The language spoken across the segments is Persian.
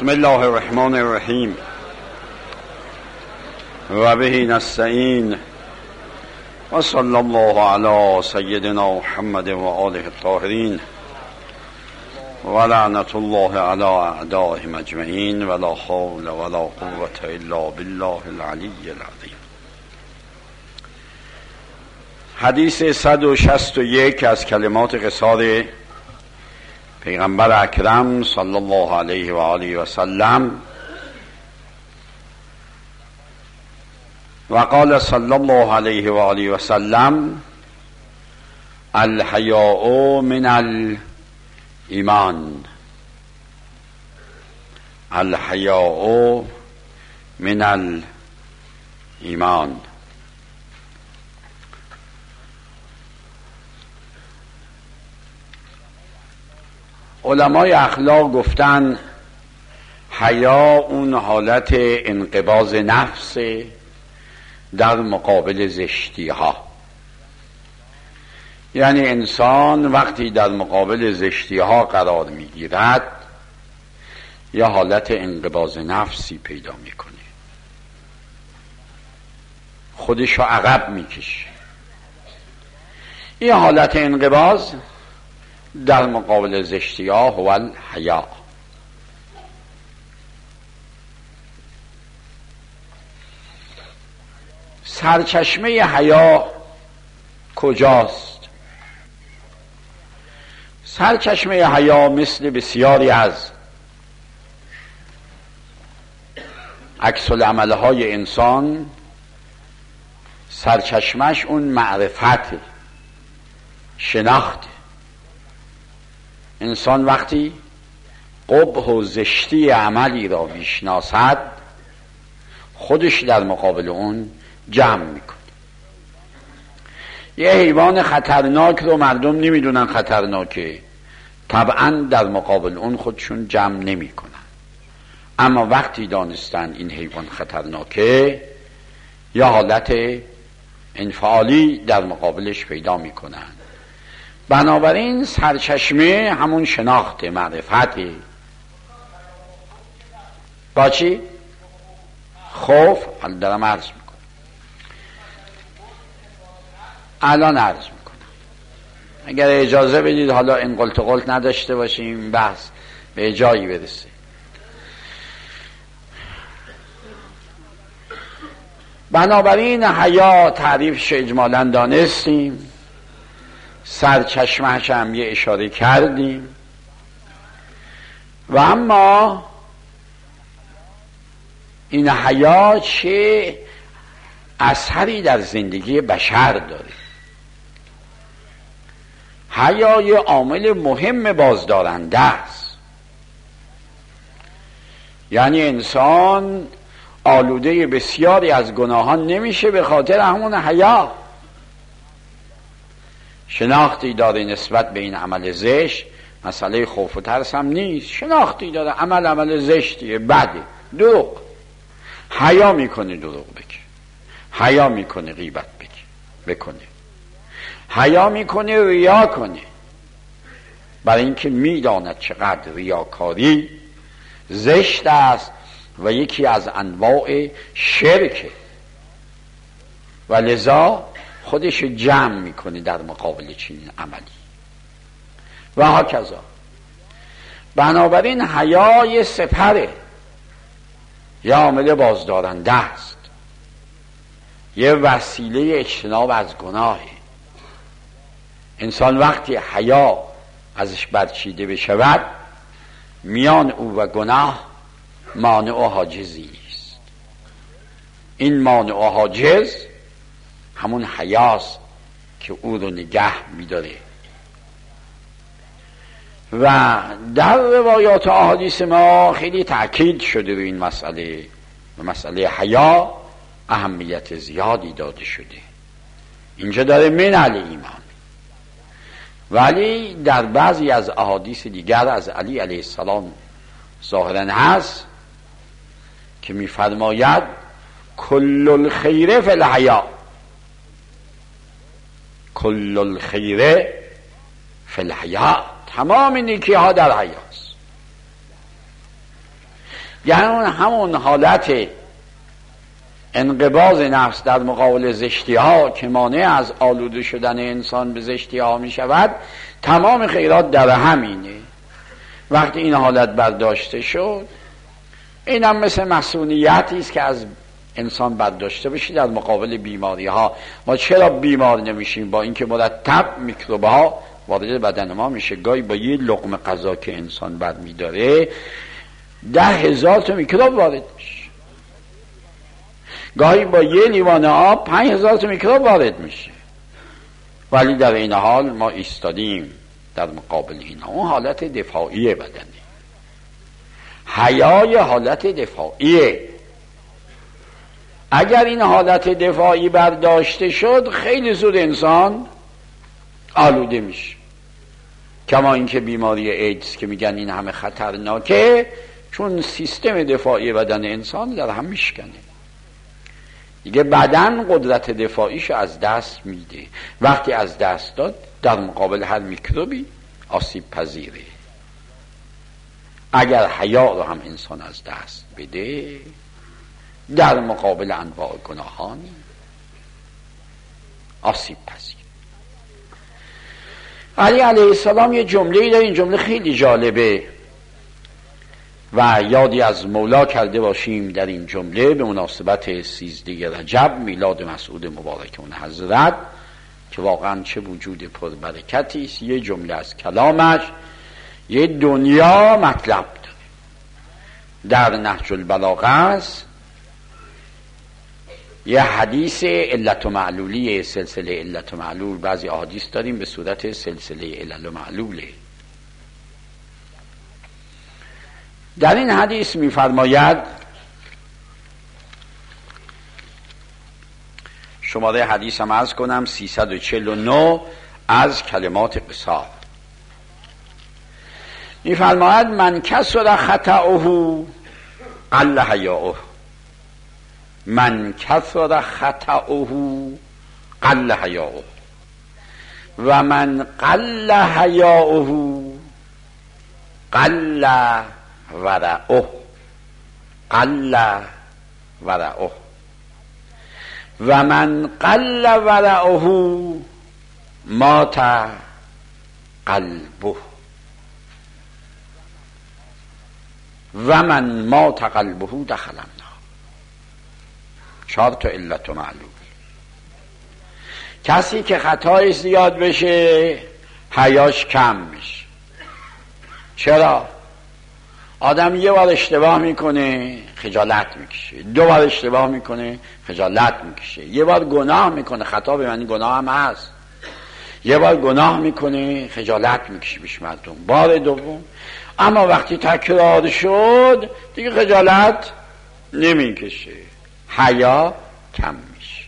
بسم الله الرحمن الرحیم و به نستعین و صلی الله علی سیدنا محمد و آله الطاهرین و لعنت الله علی اعدائهم اجمعین و لا حول ولا قوة الا بالله العلی العظیم. حدیث 161 از کلمات قصار پیغمبر اکرم صلی الله علیه و آله و سلم. و قال صلی الله علیه و آله و سلم: الحیاء من الایمان، الحیاء من الایمان. علمای اخلاق گفتن حیا اون حالت انقباض نفس در مقابل زشتی ها، یعنی انسان وقتی در مقابل زشتی ها قرار میگیرد یا حالت انقباض نفسی پیدا میکنه، خودشو عقب میکشه. این حالت انقباض در مقابل زشتی ها هو الحیا. سرچشمه حیا کجاست؟ سرچشمه حیا مثل بسیاری از عکس العملهای انسان، سرچشمش اون معرفت، شناخت. انسان وقتی قبح و زشتی عملی را میشناسد، خودش در مقابل اون جمع میکنه. یه حیوان خطرناک رو مردم نمیدونن خطرناکه، طبعا در مقابل اون خودشون جمع نمیکنن، اما وقتی دانستن این حیوان خطرناکه یا حالت انفعالی در مقابلش پیدا میکنن. بنابراین سرچشمه همون شناخت، معرفتی. با چی؟ خوف. حالا دارم عرض میکنم، الان عرض میکنم. اگر اجازه بدید حالا این قلت قلت نداشته باشیم، بحث به جایی برسه. بنابراین حیا تعریفش اجمالاً دانستیم، سرچشمهش هم یه اشاره کردیم. و اما این حیا چه اثری در زندگی بشر داره؟ حیا یه عامل مهم بازدارنده است. یعنی انسان آلوده بسیاری از گناهان نمیشه به خاطر همون حیا. شناختی داره نسبت به این عمل زشت، مسئله خوف و ترس هم نیست، شناختی داره عمل زشتیه، بده، دروغ، حیا میکنه دروغ بگه، حیا میکنه غیبت بکنه، حیا میکنه ریا کنه، برای اینکه میداند چقدر ریاکاری زشت است و یکی از انواع شرکه، و لذا خودش جمع میکنه در مقابل چنین عملی و هاکذا. بنابراین حیا یه سپره، یه عامل بازدارنده است، یه وسیله اجتناب از گناهه. انسان وقتی حیا ازش برچیده بشود، میان او و گناه مانع و حاجزی نیست. این مانع و حاجز همون حیاست که او رو نگه میداره. و در روایات و احادیث ما خیلی تأکید شده روی این مسئله، و مسئله حیا اهمیت زیادی داده شده. اینجا داره من الایمان، ولی در بعضی از احادیث دیگر از علی علیه السلام ظاهرا هست که میفرماید کل الخیر فی الحیا، کل الخیر فی الحیا، تمام نیکی ها در حیاست. یعنی همون حالت انقباض نفس در مقابل زشتی ها که مانع از آلوده شدن انسان به زشتی ها می شود، تمام خیرات در همینه. وقتی این حالت برداشته شد، این هم مثل مسئولیتی است که از انسان برداشته بشه در مقابل بیماری ها. ما چرا بیمار نمیشیم؟ با اینکه مرتب میکروب ها وارد بدن ما میشه. گاهی با یه لقمه غذا که انسان بر میداره 10,000 تا میکروب وارد میشه. گاهی با یه لیوان آب 5,000 تا میکروب وارد میشه. ولی در این حال ما ایستادیم در مقابل اینا. اون حالت دفاعی بدنه. حیای حالت دفاعیه. اگر این حالت دفاعی برداشته شد، خیلی زود انسان آلوده میشه. کما اینکه بیماری ایدز که میگن این همه خطرناکه، چون سیستم دفاعی بدن انسان در هم میشکنه دیگه. بدن قدرت دفاعیش از دست میده. وقتی از دست داد، در مقابل هر میکروبی آسیب پذیره. اگر حیا رو هم انسان از دست بده، در مقابل انواع گناهان آسیب پذیر. علی علیه السلام یه جمله‌ای داره، این جمله خیلی جالبه و یادی از مولا کرده باشیم در این جمله به مناسبت 13 رجب میلاد مسعود مبارک اون حضرت، که واقعا چه وجود پربرکتی است. یه جمله از کلامش یه دنیا مطلب داره. در نهج البلاغه است یه حدیث علت و معلولی، سلسله علت و معلول. بعضی احادیث داریم به صورت سلسله علت و معلوله. در این حدیث می‌فرماید، شماره حدیث هم عرض کنم 349 از کلمات قصار، می‌فرماید من کسر خطأه قل حیاؤه. من کثر خطأه قل حیاؤه و من قل حیاؤه قل ورعه. قل ورعه و من قل ورعه مات قلبه و من مات قلبه دخل النار. 4 تا علت و معلول. کسی که خطایش زیاد بشه، حیاش کم میشه. چرا؟ آدم یه بار اشتباه میکنه خجالت میکشه، 2 بار اشتباه میکنه خجالت میکشه، یه بار گناه میکنه، خطا به معنی گناه هم هست، یه بار گناه میکنه خجالت میکشه پیش مردم، بار دوم. اما وقتی تکرار شد دیگه خجالت نمیکشه، حیا کم میشه.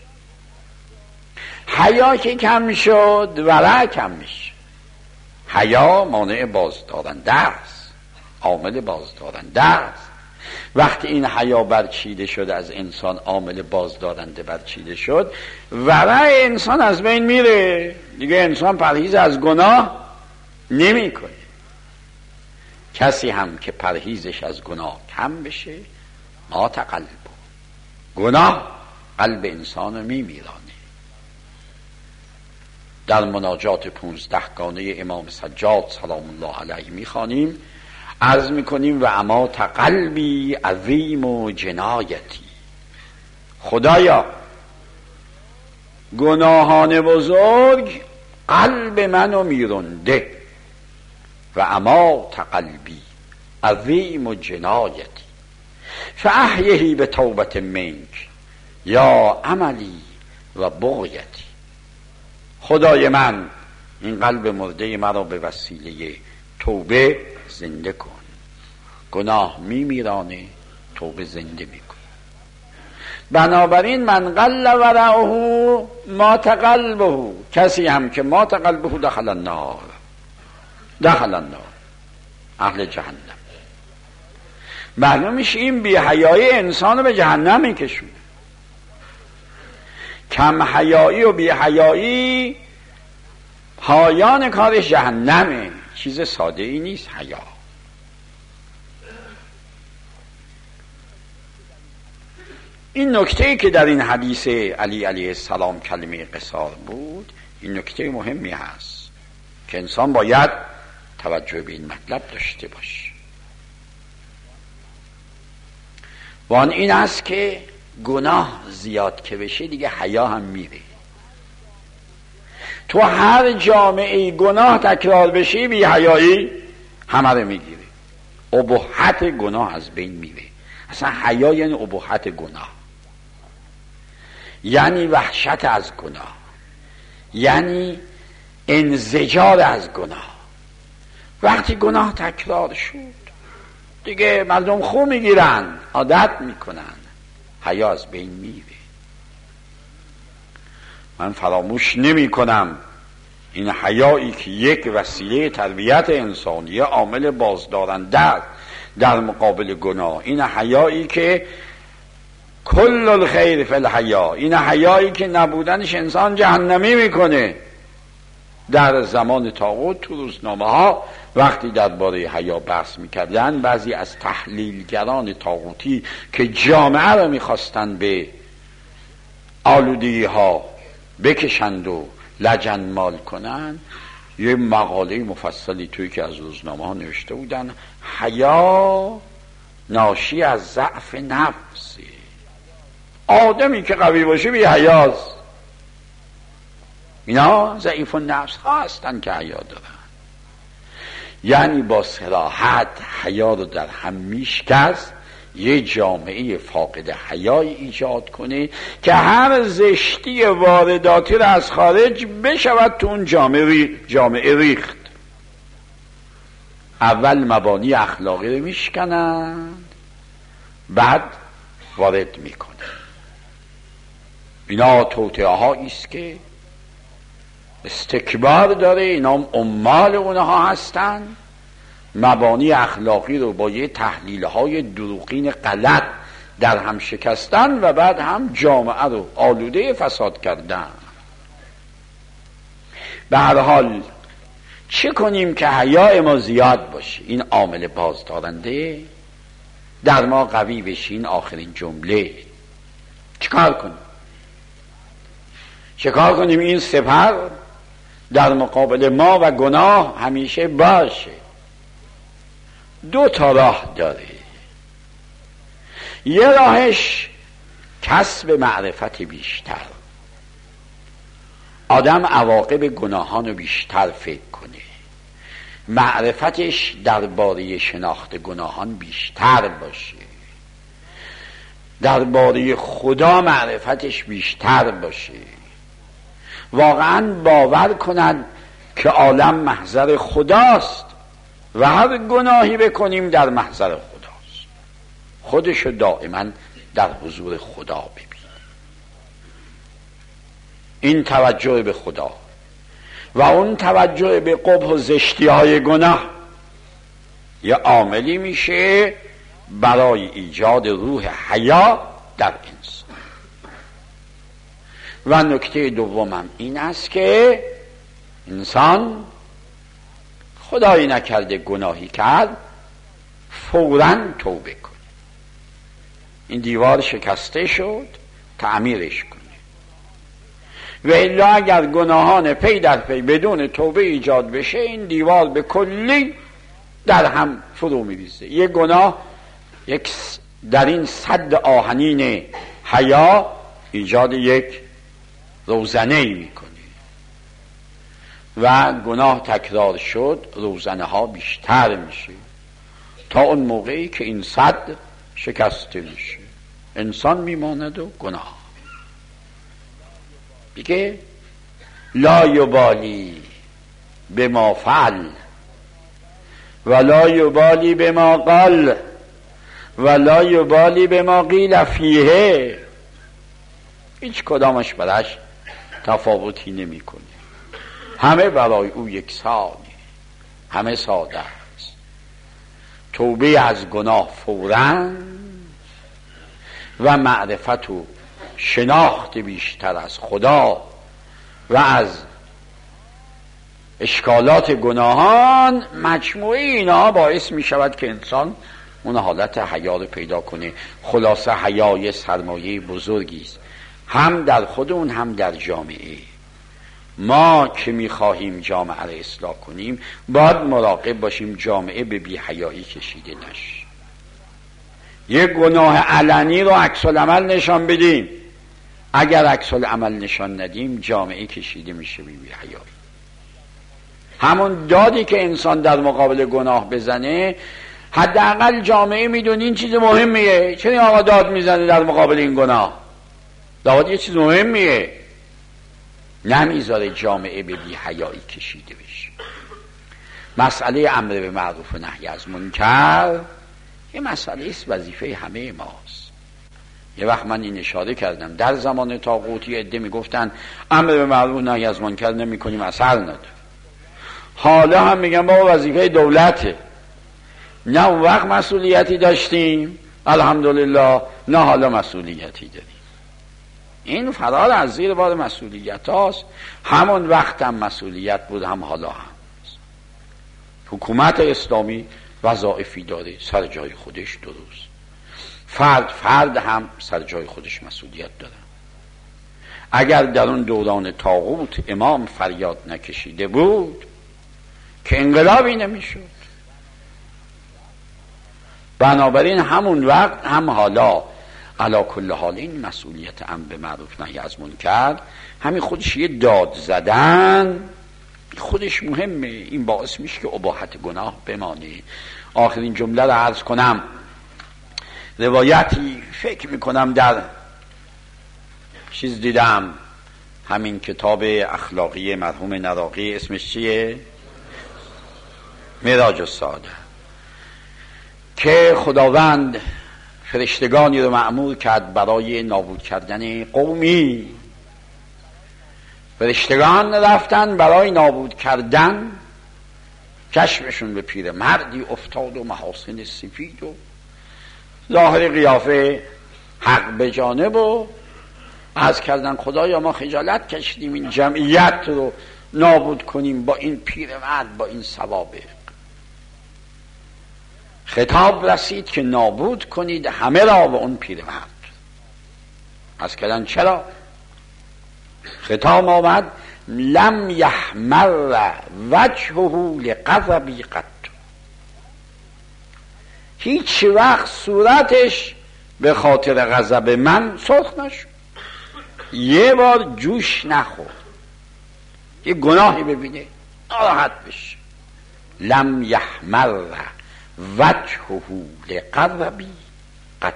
حیا که کم شد ورع کم میشه. حیا مانع بازدارنده است، عامل بازدارنده است. وقتی این حیا برچیده شد از انسان، عامل بازدارنده برچیده شد، ورع انسان از بین میره دیگه. انسان پرهیز از گناه نمیکنه. کسی هم که پرهیزش از گناه کم بشه، مات قلبه. گناه قلب انسان رو میمیرانه. در مناجات 15 گانه امام سجاد سلام الله علیه میخوانیم، عرض میکنیم و اما قلبی عظیم و جنایتی. خدایا گناهان بزرگ قلب منو میرونده. و اما قلبی عظیم و جنایتی فاحیهی به توبت منک یا عملی و بغیتی. خدای من این قلب مرده مرا به وسیله توبه زنده کن. گناه میمیرانه، توبه زنده میکن. بنابراین من قل ورعه مات قلبه. کسی هم که مات قلبه دخل النار. دخل النار، اهل جهنم. معلوم میشه این بی حیایی انسان رو به جهنم میکشونه. کم حیایی و بی حیایی پایان کارش جهنمه. چیز ساده ای نیست حیا. این نکته‌ای که در این حدیث علی علیه السلام کلمه قصار بود، این نکته مهمی هست که انسان باید توجه به این مطلب داشته باشه. و آن این است که گناه زیاد که بشه دیگه حیا هم میره. تو هر جامعه گناه تکرار بشه بی حیایی همه رو میگیره، اباحت گناه از بین میره. اصلا حیا یعنی اباحت گناه، یعنی وحشت از گناه، یعنی انزجار از گناه. وقتی گناه تکرار شد دیگه مردم خو میگیرن، عادت میکنن، حیا از بین میره. من فراموش نمی کنم این حیایی که یک وسیله تربیت انسانی، عامل بازدارنده در مقابل گناه، این حیایی که کل الخیر فی الحیا، این حیایی که نبودنش انسان جهنمی میکنه. در زمان طاغوت تو روزنامه ها وقتی درباره حیا بحث میکردن، بعضی از تحلیلگران طاغوتی که جامعه رو میخواستن به آلودگی ها بکشند و لجنمال کنن، یه مقاله مفصلی توی که از روزنامه ها نوشته بودن حیا ناشی از ضعف نفسه. آدمی که قوی باشه بی حیاست. اینا ضعیف النفس هستن که حیا دارن. یعنی با صراحت حیا رو در هم میشکست، یه جامعه فاقد حیای ایجاد کنه که هر زشتی وارداتی رو از خارج بشود تو اون جامعه ریخت. اول مبانی اخلاقی رو میشکنند، بعد وارد میکنه. اینا توطئه هایی است که استکبار داره، اینا عمال اونها هستن. مبانی اخلاقی رو با یه تحلیل های دروغین غلط در هم شکستن و بعد هم جامعه رو آلوده فساد کردن. به هر حال چه کنیم که حیا ما زیاد باشه، این عامل بازدارنده در ما قوی بشه. این آخرین جمله. چیکار کنیم این سپر در مقابل ما و گناه همیشه باشه؟ دو تا راه داره. یه راهش کسب معرفت بیشتر، آدم عواقب گناهان رو بیشتر فکر کنه، معرفتش درباره شناخت گناهان بیشتر باشه، درباره خدا معرفتش بیشتر باشه، واقعا باور کند که عالم محضر خداست و هر گناهی بکنیم در محضر خداست. خودشو دائما در حضور خدا ببین. این توجه به خدا و اون توجه به قبح و زشتی های گناه یه عاملی میشه برای ایجاد روح حیا در انسان. و نکته دومم این است که انسان خدایی نکرده گناهی کرد فوراً توبه کنه. این دیوار شکسته شد تعمیرش کنه، و الا اگر گناهان پی در پی بدون توبه ایجاد بشه این دیوار به کلی در هم فرو میریزه. یک گناه در این سد آهنین حیا ایجاد یک روزنه ای میکنه و گناه تکرار شد، روزنه ها بیشتر میشه تا اون موقعی که این سد شکسته میشه، انسان میماند و گناه دیگه لا یبالی بما فعل ولا یبالی بما قال ولا یبالی بما قیل فیه. هیچ کدامش براش تفاوتی نمیکنه، همه برای او یکسانه، همه ساده است. توبه از گناه فوراً و معرفت و شناخت بیشتر از خدا و از اشکالات گناهان، مجموعه اینا باعث می شود که انسان اون حالت حیا رو پیدا کنه. خلاصه حیا سرمایه بزرگی است، هم در خودمون هم در جامعه. ما که میخواهیم جامعه رو اصلاح کنیم باید مراقب باشیم جامعه به بی‌حیایی کشیده نشه. یک گناه علنی رو عکس العمل نشان بدیم، اگر عکس العمل نشان ندیم جامعه کشیده میشه به بی‌حیایی. همون دادی که انسان در مقابل گناه بزنه، حداقل جامعه میدونه این چیز مهمیه. چرا این آقا داد میزنه در مقابل این گناه؟ داد یه چیز مهمیه، نمیذاره جامعه به بی‌حیایی کشیده بشه. مسئله امر به معروف و نهی از منکر یه مسئله است، وظیفه همه ماست. یه وقت من این اشاره کردم، در زمان طاغوتی عده میگفتن امر به معروف و نهی از منکر نمی‌کنیم اثر نداره. حالا هم میگن بابا وظیفه دولته. نه اون وقت مسئولیتی داشتیم الحمدلله، نه حالا مسئولیتی داریم. این فرار از زیر بار مسئولیت هاست. همون وقت هم مسئولیت بود، هم حالا هم. حکومت اسلامی وظایفی داره سر جای خودش، درست. فرد هم سر جای خودش مسئولیت داره. اگر در اون دوران طاغوت امام فریاد نکشیده بود که انقلابی نمیشد. بنابراین همون وقت هم حالا علا کل حال این مسئولیت امر به معروف نهی از منکر همین خودش یه داد زدن خودش مهمه. این باعث میشه که اباحت گناه بمانه. آخرین جمله رو عرض کنم. روایتی فکر میکنم در چیز دیدم، همین کتاب اخلاقی مرحوم نراقی، اسمش چیه؟ معراج السعاده، که خداوند فرشتگانی رو مأمور کرد برای نابود کردن قومی. فرشتگان رفتن برای نابود کردن، چشمشون به پیر مردی افتاد و محاسن سفید و ظاهر قیافه حق به جانب و عرض کردن خدایا ما خجالت کشیدیم این جمعیت رو نابود کنیم با این پیر مرد، با این سوابق. خطاب رسید که نابود کنید همه را و اون پیر مرد. عرض کردن چرا؟ خطاب آمد لم یحمر وجهه لغضبی قط، هیچ وقت صورتش به خاطر غضب من سرخ نشد. یه بار جوش نخورد، یه گناهی ببینه ناراحت بشه. لم یحمر وجهه لغضبی قط.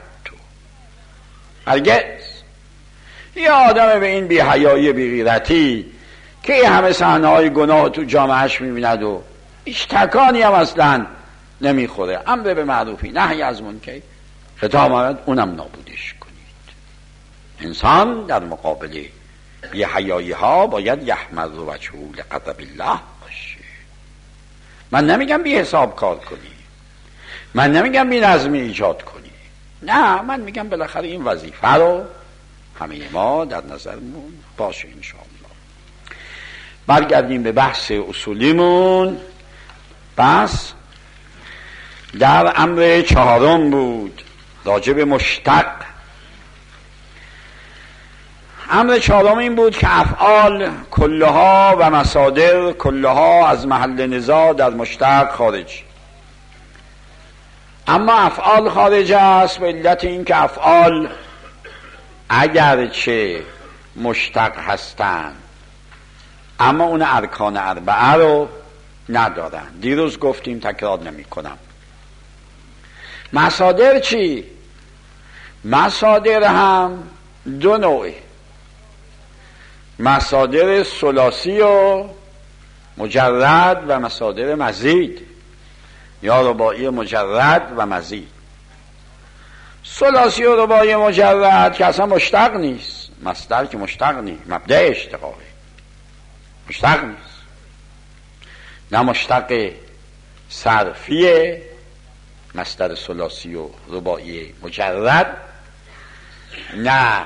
هرگز یه آدم به این بی‌حیایی بی‌غیرتی که یه همه صحنه‌های گناه تو جامعهش می‌بیند و هیچ تکانی هم اصلا نمیخوره، امر به معروفی نهی از منکر، خطاب آمد اونم نابودش کنید. انسان در مقابل بی‌حیایی ها باید یحمر وجهه لغضب الله باشه. من نمیگم بی حساب کار کنی، من نمیگم بی نظمی ایجاد کنی، نه، من میگم بالاخره این وظیفه رو همه ما در نظرمون باشه انشاءالله. برگردیم به بحث اصولیمون. بس در امر چهارم بود راجع به مشتق. امر چهارم این بود که افعال کلها و مصادر کلها از محل نزاع در مشتق خارج، اما افعال خارج است به علت این که افعال اگرچه مشتق هستند اما اون ارکان اربعه رو ندارن. دیروز گفتیم، تکرار نمی کنم. مصادر چی؟ مصادر هم دو نوعه، مصادر ثلاثی و مجرد و مصادر مزید یا رباعی مجرد و مزید. ثلاثی و رباعی مجرد که اصلا مشتق نیست، مصدر که مشتق نیست، مبدأ اشتقاقه، مشتق نیست، نه مشتق صرفیه مصدر ثلاثی و رباعی مجرد، نه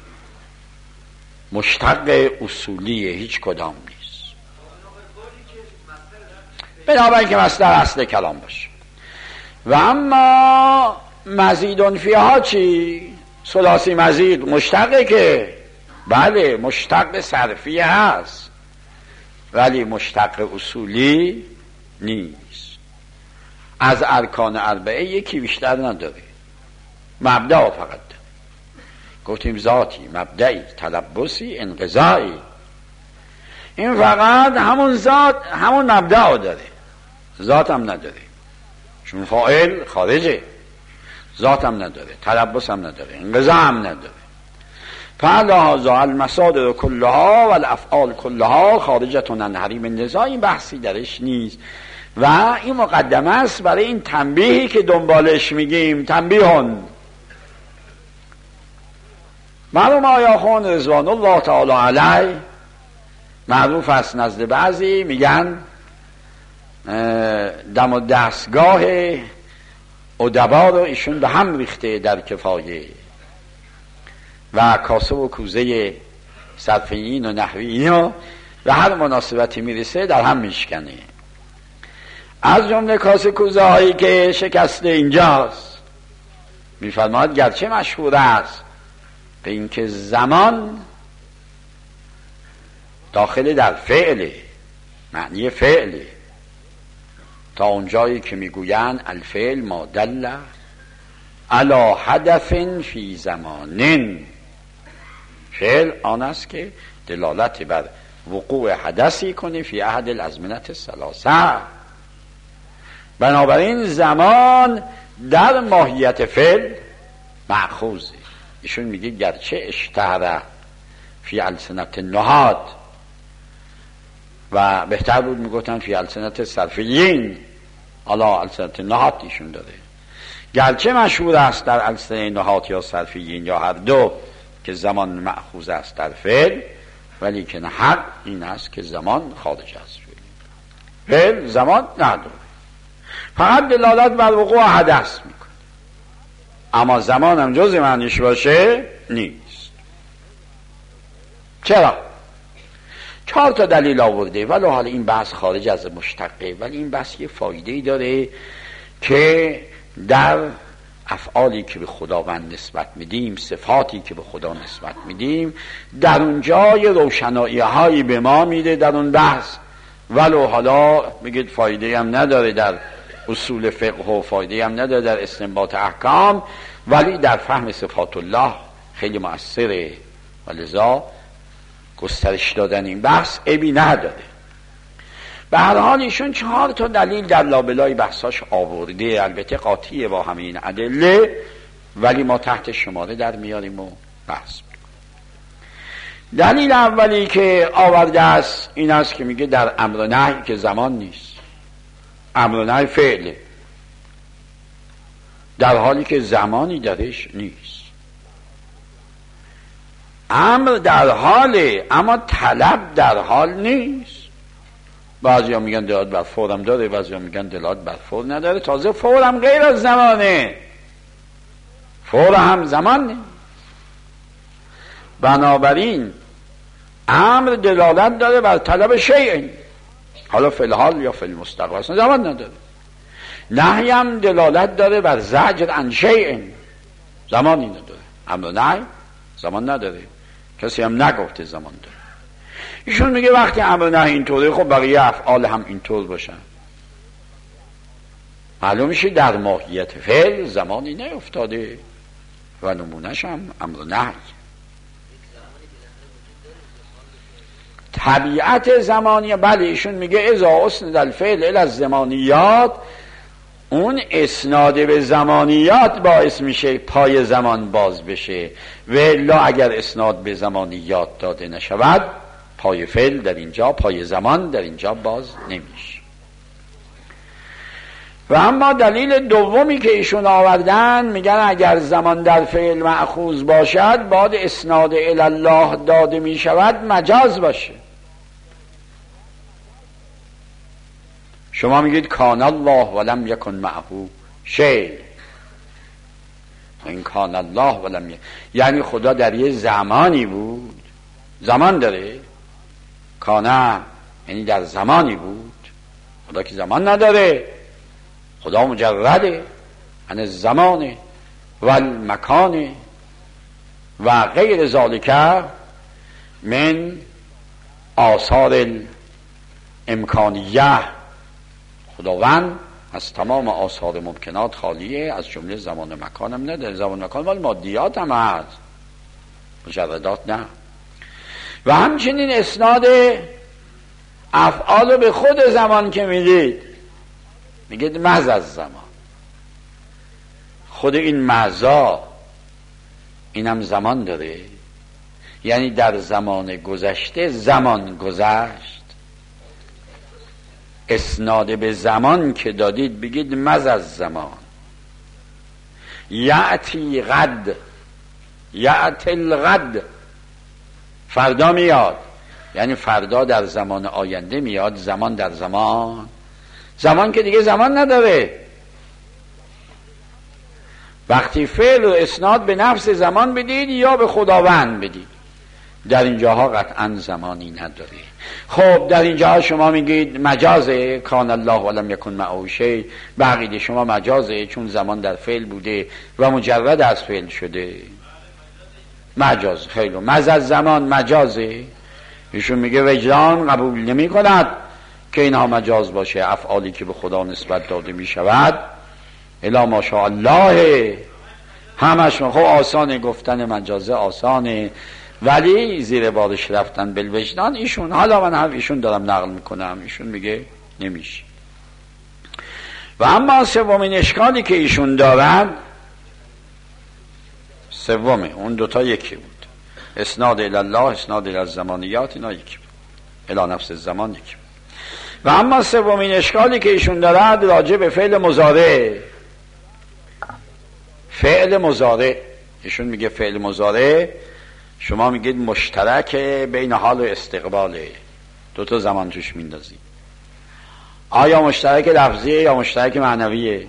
مشتق اصولیه، هیچ کدام نیست. بنابراین که مصدر اصل کلام باشه. و اما مزیدون فیها چی؟ ثلاثی مزید مشتقه که بله مشتق صرفی هست ولی مشتق اصولی نیست. از ارکان اربعه یکی بیشتر نداره، مبدأ فقط. گفتیم ذاتی، مبدئی، تلبسی، انقضایی. این فقط همون ذات، همون مبدأ داره، ذات هم نداره، چون فاعل خارجه. ذات هم نداره، تلبس هم نداره، انقضا هم نداره. فلهذا المصادر کلها و الافعال کلها خارجتون عن حریم النزاع. این بحثی درش نیست و این مقدمه است برای این تنبیهی که دنبالش میگیم. تنبیهون معلوم آیاخون رضوان الله تعالی علیه معروف است نزد بعضی، میگن دم و دستگاه ادبا رو ایشون به هم ریخته در کفایه و کاسه و کوزه صرفیین و نحویین و به هر مناسبتی میرسه در هم میشکنه. از جمله کاسه کوزه هایی که شکسته اینجاست میفرماید گرچه مشهور است به اینکه زمان داخل در فعله، معنی فعله، تا اونجایی که میگوین الفعل ما دل علی حدث فی زمان. فعل آن است که دلالت بر وقوع حدثی کنه فی احد الازمنة الثلاثه. بنابراین زمان در ماهیت فعل مأخوذه. ایشون میگه گرچه اشتهر فی السنت النحات و بهتر بود میگفتن فی السنت صرفیین، حالا السنت النحات ایشون داره، گرچه مشهور است در السنت نحات یا صرفیین یا هر دو که زمان مأخوذ است در فعل، ولی که حق این است که زمان خارج است. فعل زمان نداره، فقط دلالت بر وقوع حدث میکنه، اما زمان هم جز معنیش باشه نیست. چرا؟ 4 تا دلیل آورده، ولی حالا این بحث خارج از مشتقه، ولی این بحث یه فایده‌ای داره که در افعالی که به خداوند نسبت میدیم، صفاتی که به خدا نسبت میدیم، در اونجا یه روشنایی هایی به ما میده در اون بحث. ولو حالا میگید فایده هم نداره در اصول فقه و فایده هم نداره در استنباط احکام، ولی در فهم صفات الله خیلی مؤثره و لذا گسترش دادن این بحث عیبی نداره. به هر حال ایشون 4 تا دلیل در لابلای بحثاش آورده، البته قاطیه با همه این ادله، ولی ما تحت شماره در میاریم و بحث. دلیل اولی که آورده است این است که میگه در امر و نهی که زمان نیست، امر و نهی فعله، در حالی که زمانی درش نیست. امر در حاله اما طلب در حال نیست. بعضی ها میگن دلالت بر فورم داره، بعضی ها میگن دلالت بر فور نداره. تازه فورم غیر از زمانه، فور هم زمان نیست. بنابراین امر دلالت داره بر طلب شیء، حالا فی الحال یا فی المستقبل، اصلا زمان نداره. نهی هم دلالت داره بر زجر عن شیء، زمانی نداره. امر نهی زمان نداره، کسی هم نگفته زمان داره. ایشون میگه وقتی امر نهی اینطوره، خب بقیه افعال هم اینطور باشن. معلوم میشه در ماهیت فعل زمانی نیفتاده و نمونش هم امر نهی. طبیعت زمانی، بله ایشون میگه اذا اسند الفعل الی الزمانیات، اون اسناد به زمانیات باعث میشه پای زمان باز بشه، و الا اگر اسناد به زمانیات داده نشود پای فعل در اینجا، پای زمان در اینجا باز نمیشه. و اما دلیل دومی که ایشون آوردن، میگن اگر زمان در فعل مأخوذ باشد بعد اسناد الی الله داده میشود مجاز باشه. شما میگید کان الله ولم یکن معه شیء، این کان الله ولم یکن یعنی خدا در یه زمانی بود، زمان داره. کانه یعنی در زمانی بود، خدا که زمان نداره، خدا مجرده، عن الزمان و المکان و غیر ذالک من آثار الامکانیه. خداوند از تمام آثار ممکنات خالیه، از جمله زمان و مکان هم نه. در زمان و مکان ولی مادیات هم هست، مجردات نه. و همچنین اسناد افعال به خود زمان که میدید، میگید محض از زمان. خود این محضا اینم زمان داره، یعنی در زمان گذشته زمان گذشت. اسناد به زمان که دادید بگید مز از زمان. یعتی غد، یعتی الغد، فردا میاد، یعنی فردا در زمان آینده میاد. زمان در زمان، زمان که دیگه زمان نداره. وقتی فعل و اسناد به نفس زمان بدید یا به خداوند بدید، در اینجاها قطعا زمانی نداره. خب در اینجاها شما میگید مجازه، کان الله ولم یکن معه شیء، بقیده شما مجازه چون زمان در فعل بوده و مجرد از فعل شده. مجاز، خیلی مز از زمان مجازه. ایشون میگه وجدان قبول نمی کند که اینها مجاز باشه، افعالی که به خدا نسبت داده می شود الا ماشاءالله همش. خب آسانه گفتن مجازه، آسانه، ولی زیر بارش رفتن بالوجدان ایشون، حالا من هم ایشون دارم نقل میکنم، ایشون میگه نمیشه. و اما سومین اشکالی که ایشون دارن، سومه، اون دوتا یکی بود، اسناد الله، اسناد الزمانیات، اینا یکی بود، الی نفس الزمان یکی بود. و اما سومین اشکالی که ایشون دارد راجع به فعل مضارع. فعل مضارع، ایشون میگه فعل مضارع شما میگید مشترک بین حال و استقباله، دوتا زمان توش میندازید. آیا مشترک لفظیه یا مشترک معنویه؟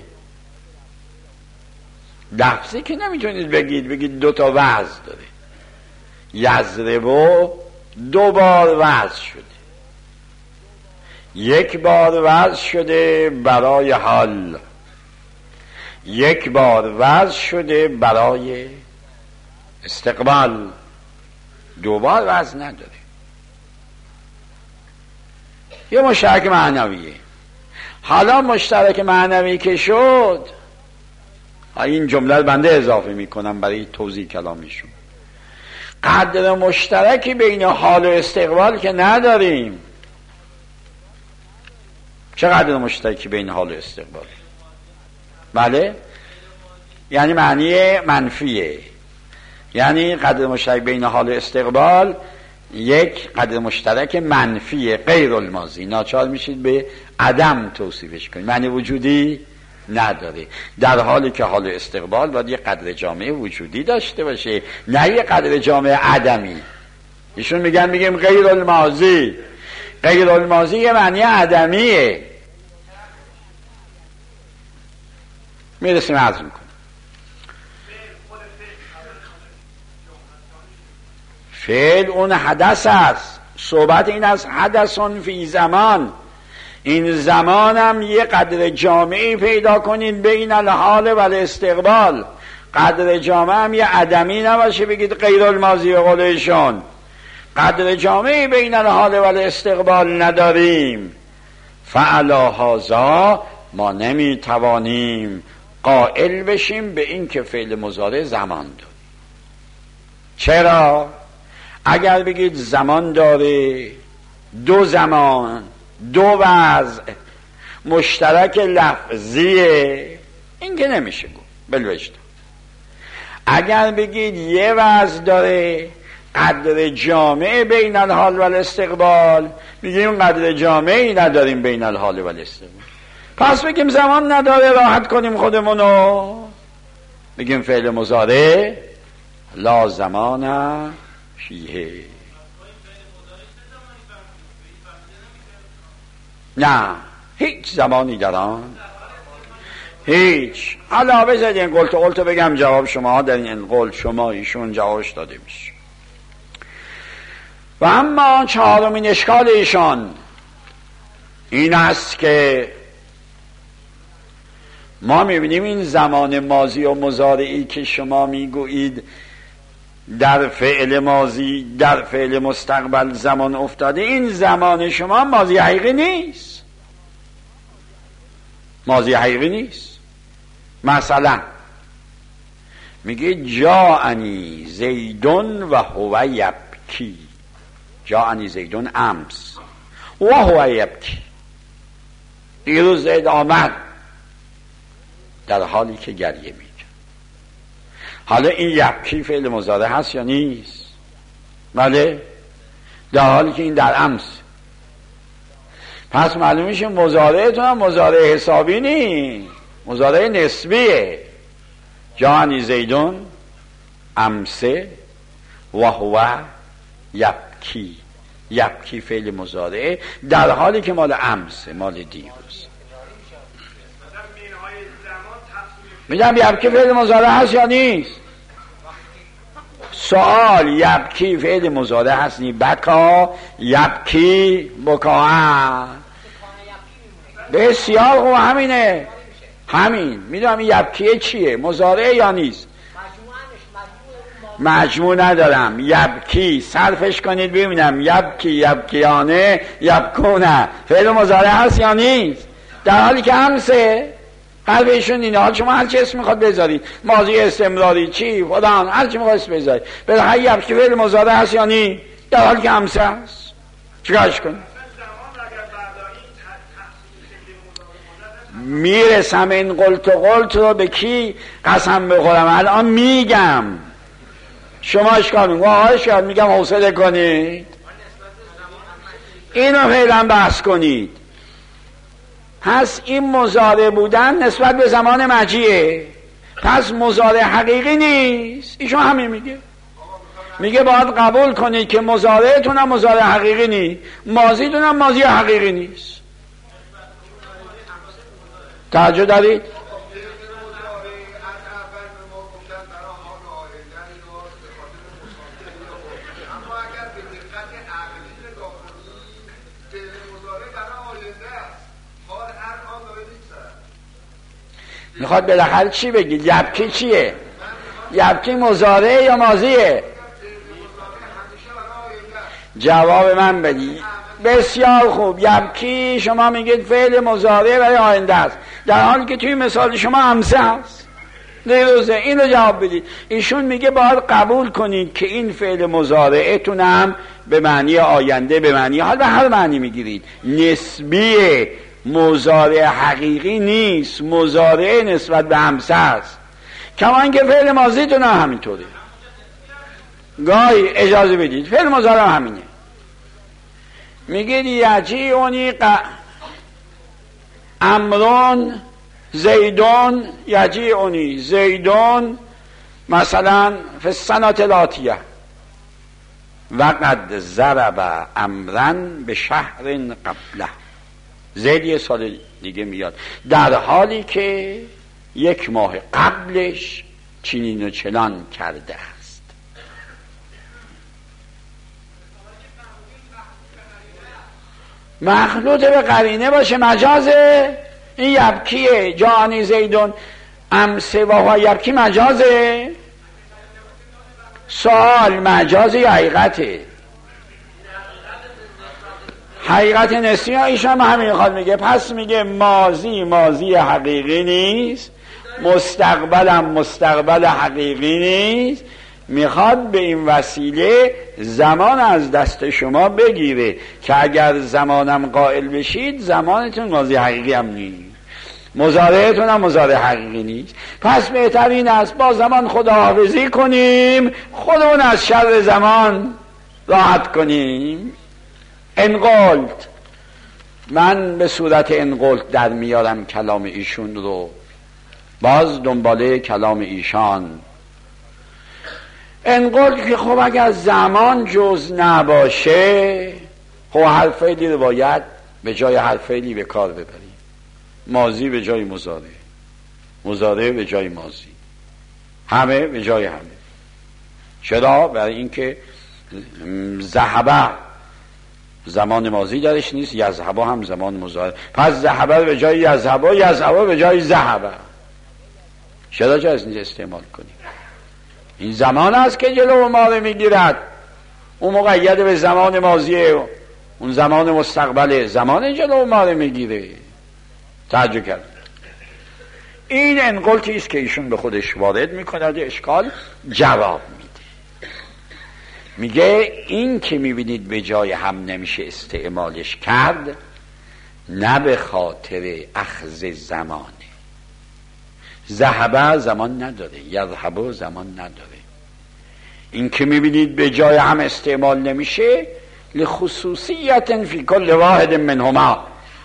لفظی که نمیتونید بگید دوتا وضع داره. یضربو دو بار وضع شده، یک بار وضع شده برای حال، یک بار وضع شده برای استقبال، دو بار وضع نداره. یه مشترک معنویه. حالا مشترک معنوی که شد، این جمله رو بنده اضافه میکنم برای توضیح کلامیشون، قدر مشترکی بین حال و استقبال که نداریم. چقدر مشترکی بین حال و استقبال؟ بله، یعنی معنی منفیه، یعنی قدر مشترک بین حال و استقبال یک قدر مشترک منفیه، غیر الماضی. ناچار میشید به عدم توصیفش کنید، معنی وجودی نداره، در حالی که حال استقبال باید یه قدر جامعه وجودی داشته باشه، نه یه قدر جامعه عدمی. ایشون میگیم غیر الماضی. غیر الماضی یه معنی عدمیه. میرسیم عرض میکنم. فعل اون حدث است. صحبت این از حدثون فی زمان. این زمانم یه قدر جامعی پیدا کنید بین الحال و الاستقبال. قدر جامعه هم یه عدمی نباشه بگید غیر الماضی به قول ایشون. قدر جامعی بین الحال و الاستقبال نداریم. فعلا هذا ما نمیتوانیم قائل بشیم به این که فعل مضارع زمان داره. چرا؟ اگر بگید زمان داره، دو زمان، دو وضع، مشترک لفظیه، این که نمیشه گفت بالوجدان. اگر بگید یه وضع داره، قدر جامعه بین الحال و الاستقبال، میگیم قدر جامعی نداریم بین الحال و الاستقبال، پس بگیم زمان نداره، راحت کنیم خودمونو، بگیم فعل مضارع لا زمان فیه. نه هیچ زمانی در آن هیچ. حالا بذارید این قلتو بگم جواب شما در این قول شما ایشون جوابش داده میشه. و اما چهارمین اشکال ایشان این است که ما میبینیم این زمان ماضی و مضارعی که شما میگویید در فعل ماضی در فعل مستقبل زمان افتاده، این زمان شما ماضی حقیقی نیست، ماضی حقیقی نیست. مثلا میگه جاءنی زیدون و هو یبکی، جاءنی زیدون امس و هو یبکی، دیروز زید آمد در حالی که گریه میکرد. حالا این یبکی فعل مضارع هست یا نیست؟ بله، در حالی که این در امس. پس معلوم میشه مضارعتون هم مضارع حسابی نیست، مضارع نسبیه. جاءنی زیدون امسه و هو یبکی، یبکی فعل مضارع در حالی که مال امسه، مال دیروز. میگم یبکی فعل مضارع هست یا نیست؟ سوال یبکی فعل مضارع هست نی؟ بکا یبکی بکا، بسیار خوب، همینه، همین. میدونم این یبکیه چیه، مضارع یا نیست؟ مجموع ندارم، یبکی صرفش کنید ببینم، یبکی یبکیانه یبکونه فعل مضارع هست یا نیست؟ در حالی که امسه. حرف ایشون اینه. حال شما هر چی اسم میخواد بذارید، ماضی استمراری چی فلان، هر چی میخواد اسم بذارید، بالاخره یبکی فعل مضارع هست یا نیست؟ در حالی که امسه هست. چیکارش کنید؟ میرسم این قلت رو به کی قسم بخورم؟ الان میگم. شما اشکال میگم آقای میگم حوصله کنید، اینو فعلا بحث کنید. پس این مضارع بودن نسبت به زمان مجیه، پس مضارع حقیقی نیست. ایشون همین میگه باید قبول کنید که مضارعتون هم مضارع حقیقی نیست، ماضیتون هم ماضی حقیقی نیست. توجه دارید؟ میخواد بالاخره چی بگید؟ یبکی چیه؟ یبکی مضارع یا ماضیه؟ جواب من بدید. بسیار خوب. یبکی شما میگید فعل مضارع برای آینده است، در حالی که توی مثال شما امسه هست، دیروزه. اینو جواب بدید. ایشون میگه باید قبول کنید که این فعل مضارعتون هم به معنی آینده، به معنی حال، به هر معنی میگیرید، نسبیه، مضارع حقیقی نیست، مضارع نسبت به امسه است. کمان که فعل ماضیتون هم همینطوره. گاهی اجازه بدید فعل مضارع همینه. میگید یجیونی امرون زیدون، یجیونی زیدون مثلا فی السنة الآتیه وقد ضرب امرن به شهر قبله، زید یه سال دیگه میاد، در حالی که یک ماه قبلش چنین و چنان کرده است. مخلوط به قرینه باشه، مجازه. این یبکیه، جاءنی زیدون امسه و هو یبکی، مجازه. سوال مجازه یا حقیقته؟ حقیقت نسبی. ایشان همین خواهد میگه. پس میگه ماضی حقیقی نیست، مستقبل حقیقی نیست. میخواد به این وسیله زمان از دست شما بگیره که اگر زمانم قائل بشید زمانتون ماضی حقیقی هم نیست، مضارعتون هم مضارع حقیقی نیست. پس بهترین است با زمان خداحافظی کنیم، خودمون از شر زمان راحت کنیم. انقلت، من به صورت انقلت در میارم کلام ایشون رو، باز دنباله کلام ایشان. انقلت که خب اگر زمان جز نباشه، خب هر فعلی رو باید به جای هر فعلی به کار ببریم. ماضی به جای مضارع، مضارع به جای ماضی، همه به جای همه. چرا؟ برای اینکه ذهبه زمان ماضی درش نیست، یذهبه هم زمان مضارع. پس ذهبه به جای یذهبه، یذهبه به جای ذهبه. چرا جایز نیست استعمال کنیم؟ این زمان است که جلو ما رو میگیرد. اون مقید به زمان ماضیه، اون زمان مستقبله، زمان جلو ما رو میگیره. تعجب کرد. این انقلتی است که ایشون به خودش وارد میکند، اشکال جواب میده. میگه این که میبینید به جای هم نمیشه استعمالش کرد، نه به خاطر اخذ زمانه. ذهب زمان نداره، یذهب زمان نداره. این که میبینید به جای هم استعمال نمیشه لخصوصیت فی کل واحد منهما،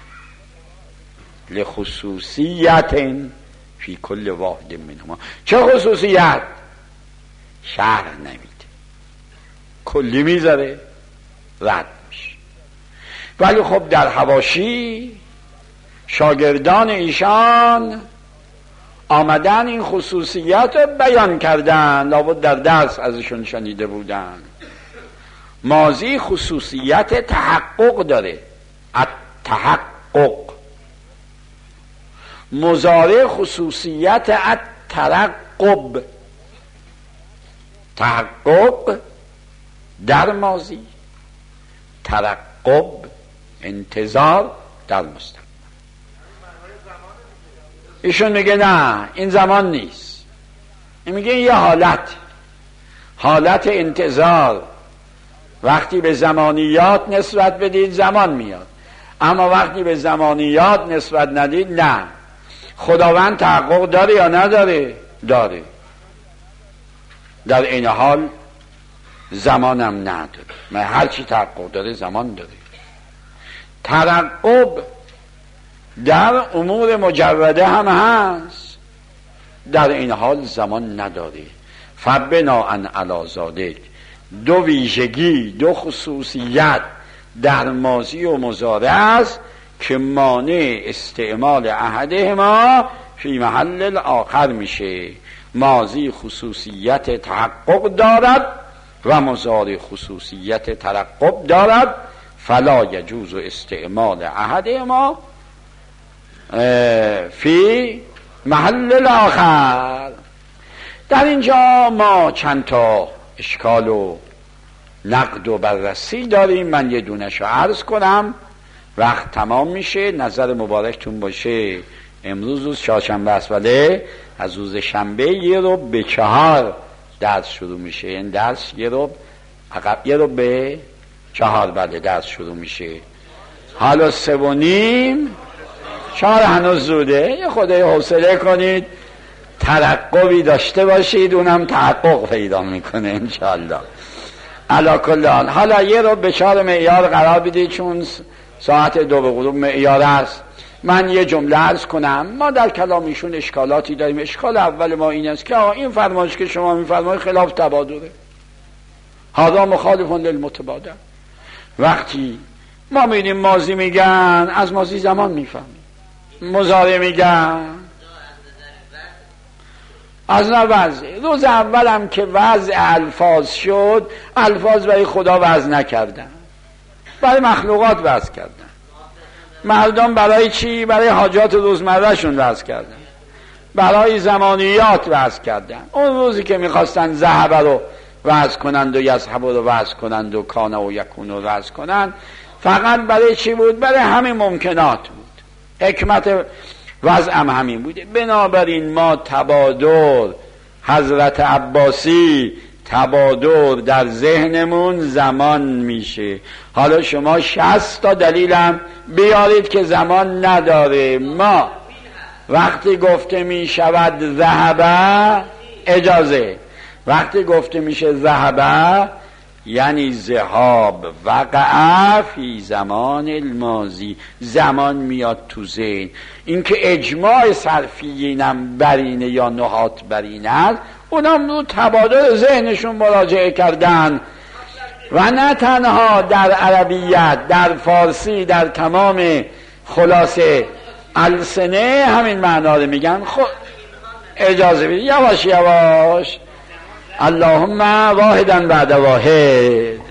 لخصوصیت فی کل واحد منهما. چه خصوصیت؟ شرح نمیده، کلی میذاره، رد میشه. ولی خب در حواشی شاگردان ایشان آمدن این خصوصیت رو بیان کردن، لابد در درس ازشون شنیده بودن. ماضی خصوصیت تحقق داره، التحقق. مضارع خصوصیت الترقب. تحقق در ماضی، ترقب انتظار در مستقبل. ایشون میگه نه این زمان نیست، این میگه یه حالت انتظار. وقتی به زمانیات نسبت بدید زمان میاد، اما وقتی به زمانیات نسبت ندید نه. خداوند تحقق داره یا نداره؟ داره. در این حال زمانم نداره. من هرچی تحقق داره زمان داره. ترقب در امور مجرده هم هست، در این حال زمان نداره. فبناء علی ذلک، دو ویژگی، دو خصوصیت در ماضی و مضارع است که مانع استعمال احدهما فی محل الاخر میشه. ماضی خصوصیت تحقق دارد و مضارع خصوصیت ترقب دارد، فلا یجوز استعمال احدهما فی محل الاخر. در اینجا ما چند تا اشکال و نقد و بررسی داریم. من یه دونشو عرض کنم، وقت تمام میشه. نظر مبارکتون باشه امروز روز چهارشنبه است، ولی از روز شنبه 3:45 درس شروع میشه. این درس 3:45 بعد درس شروع میشه. حالا 3:30 4 هنوز زوده. یه خدای حوصله کنید، ترقبی داشته باشید، اونم تحقق پیدا میکنه انشالله. علا کل حال حالا 3:45 معیار قرار بدید، چون ساعت 2 به غروب معیار است. من یه جمله عرض کنم. ما در کلامیشون اشکالاتی داریم. اشکال اول ما این است که این فرمایش که شما میفرمایید خلاف تبادله، هذا مخالف للمتبادل. وقتی ما میدیم ماضی میگن، از ماضی زمان میفهمیم. مضارع میگن از وضع. روز اولم که وضع الفاظ شد، الفاظ برای خدا وضع نکردن، برای مخلوقات وضع کردن. مردم برای چی؟ برای حاجات روزمره شون وضع کردن، برای زمانیات وضع کردن. اون روزی که میخواستن ذهب رو وضع کنند و یذهب رو وضع کنند و کان و یکون رو وضع کنند، فقط برای چی بود؟ برای همین ممکنات بود. حکمت وضع همین بوده. بنابراین ما تبادر، حضرت عباسی تبادر در ذهنمون زمان میشه. حالا شما 60 تا دلیلم بیارید که زمان نداره. ما وقتی گفته میشود ذهبه، اجازه، وقتی گفته میشه ذهبه یعنی ذهاب وقع فی زمان الماضی، زمان میاد تو ذهن. اینکه اجماع صرفیینم برینه یا نحات برینه، اونم رو تبادل ذهنشون مراجعه کردن. و نه تنها در عربیت، در فارسی، در تمام خلاصه السنه همین معنا رو میگن. خب اجازه بدید یواش یواش. اللهم واحدا بعد واحد.